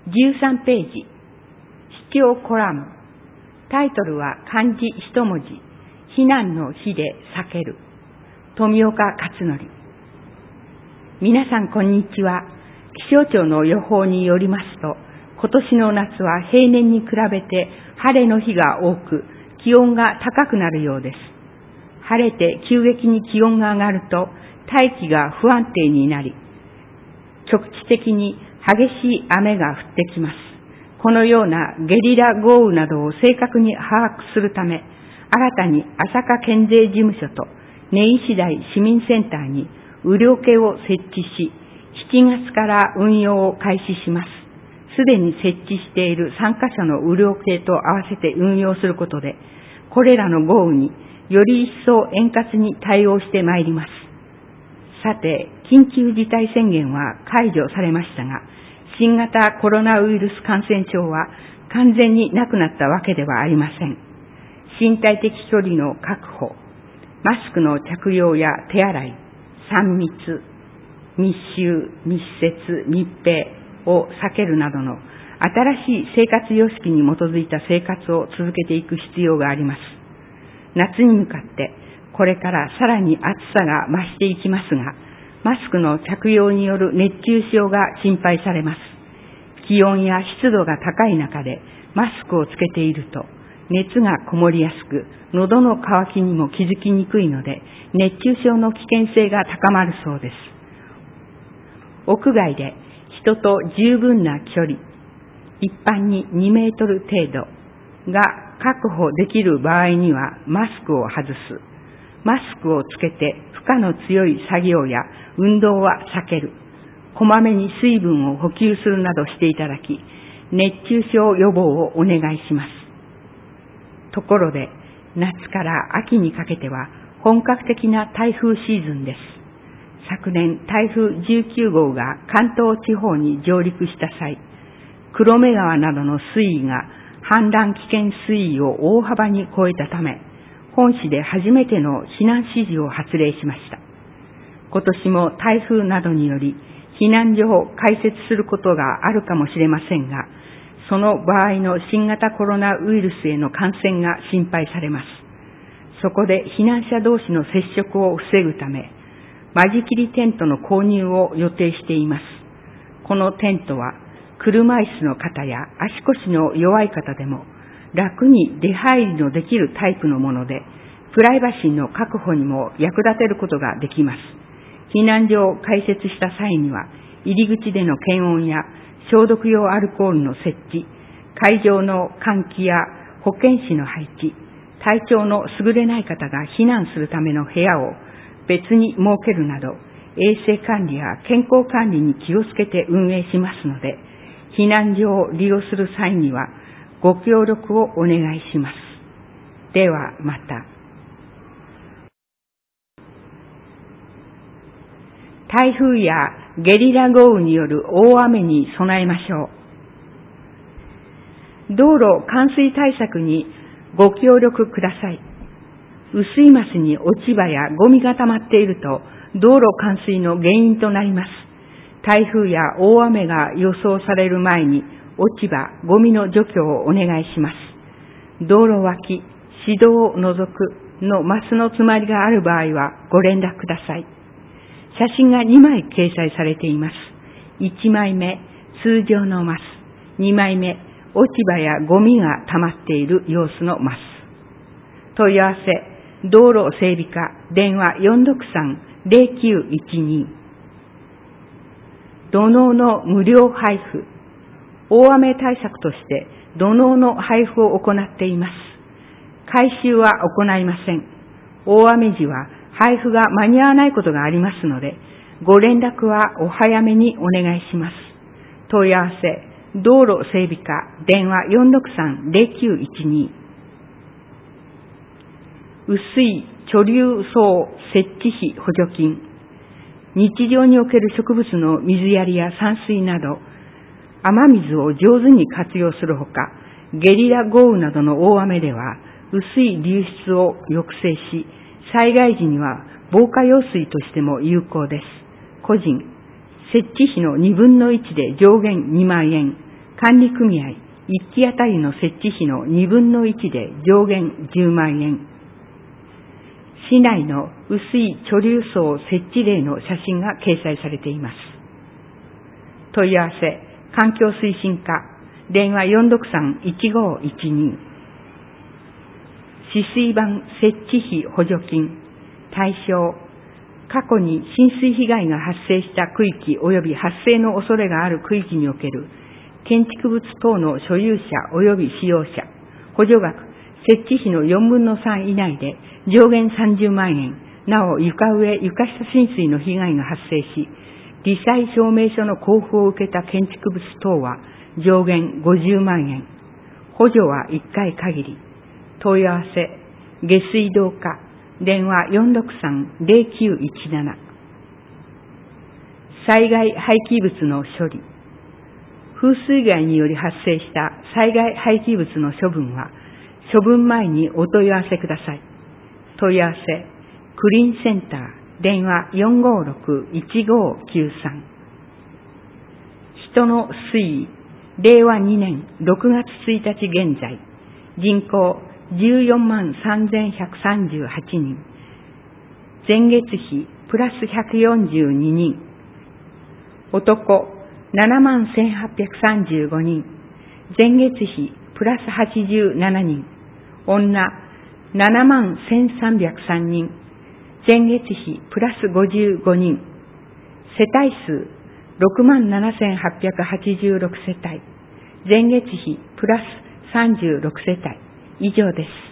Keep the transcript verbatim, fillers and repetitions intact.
じゅうさんページ、視聴コラム。タイトルは漢字一文字、避難の日で避ける。富岡勝則。皆さんこんにちは。気象庁の予報によりますと、今年の夏は平年に比べて晴れの日が多く、気温が高くなるようです。晴れて急激に気温が上がると、大気が不安定になり、局地的に激しい雨が降ってきます。このようなゲリラ豪雨などを正確に把握するため、新たに朝霞県税事務所と根岸台市民センターに雨量計を設置し、しちがつから運用を開始します。すでに設置しているさんカ所の雨量計と合わせて運用することで、これらの豪雨により一層円滑に対応してまいります。さて、緊急事態宣言は解除されましたが、新型コロナウイルス感染症は完全になくなったわけではありません。身体的距離の確保、マスクの着用や手洗い、さん密、密集、密接、密閉を避けるなどの新しい生活様式に基づいた生活を続けていく必要があります。夏に向かってこれからさらに暑さが増していきますが、マスクの着用による熱中症が心配されます。気温や湿度が高い中でマスクをつけていると熱がこもりやすく、喉の渇きにも気づきにくいので、熱中症の危険性が高まるそうです。屋外で人と十分な距離、一般ににメートル程度が確保できる場合にはマスクを外す。マスクをつけて負荷の強い作業や運動は避ける。こまめに水分を補給するなどしていただき、熱中症予防をお願いします。ところで、夏から秋にかけては本格的な台風シーズンです。昨年台風じゅうきゅうごうが関東地方に上陸した際、黒目川などの水位が氾濫危険水位を大幅に超えたため、本市で初めての避難指示を発令しました。今年も台風などにより避難所を開設することがあるかもしれませんが、その場合の新型コロナウイルスへの感染が心配されます。そこで避難者同士の接触を防ぐため、間仕切りテントの購入を予定しています。このテントは車椅子の方や足腰の弱い方でも楽に出入りのできるタイプのもので、プライバシーの確保にも役立てることができます。避難所を開設した際には、入り口での検温や消毒用アルコールの設置、会場の換気や保健師の配置、体調の優れない方が避難するための部屋を別に設けるなど、衛生管理や健康管理に気をつけて運営しますので、避難所を利用する際にはご協力をお願いします。ではまた。台風やゲリラ豪雨による大雨に備えましょう。道路冠水対策にご協力ください。雨水ますに落ち葉やゴミが溜まっていると道路冠水の原因となります。台風や大雨が予想される前に落ち葉、ゴミの除去をお願いします。道路脇、市道を除くのマスの詰まりがある場合はご連絡ください。写真がにまい掲載されています。いちまいめ、通常のマス。にまいめ、落ち葉やゴミが溜まっている様子のマス。問い合わせ、道路整備課、電話 よんろくさん ゼロきゅういちに。土のうの無料配布。大雨対策として土のうの配布を行っています。回収は行いません。大雨時は配布が間に合わないことがありますので、ご連絡はお早めにお願いします。問い合わせ、道路整備課、電話 よんろくさん ゼロきゅういちに。雨水貯留槽設置費補助金。日常における植物の水やりや散水など、雨水を上手に活用するほか、ゲリラ豪雨などの大雨では、雨水流出を抑制し、災害時には防火用水としても有効です。個人、設置費のにぶんのいちで上限にまんえん、 管理組合いっきあたりの設置費のにぶんのいちで上限じゅうまんえん。市内の雨水貯留槽設置例の写真が掲載されています。問い合わせ、環境推進課、電話 よんろくさん いちごいちに。止水板設置費補助金、対象、過去に浸水被害が発生した区域及び発生の恐れがある区域における建築物等の所有者及び使用者、補助額、設置費のよんぶんのさん以内で上限さんじゅうまんえん、なお床上、床下浸水の被害が発生し、罹災証明書の交付を受けた建築物等は上限ごじゅうまんえん、補助はいっかい限り。問い合わせ、下水道課、電話 よんろくさん ぜろきゅういちなな。災害廃棄物の処理。風水害により発生した災害廃棄物の処分は、処分前にお問い合わせください。問い合わせ、クリーンセンター、電話 よんごろく いちごきゅうさん。人の推移、れいわにねんろくがつついたち現在、人口じゅうよんまんさんぜんひゃくさんじゅうはちにん、前月比プラスひゃくよんじゅうににん、男ななまんせんはっぴゃくさんじゅうごにん、前月比プラスはちじゅうななにん、女ななまんせんさんびゃくさんにん、前月比プラスごじゅうごにん、世帯数ろくまんななせんはっぴゃくはちじゅうろくせたい、前月比プラスさんじゅうろくせたい、以上です。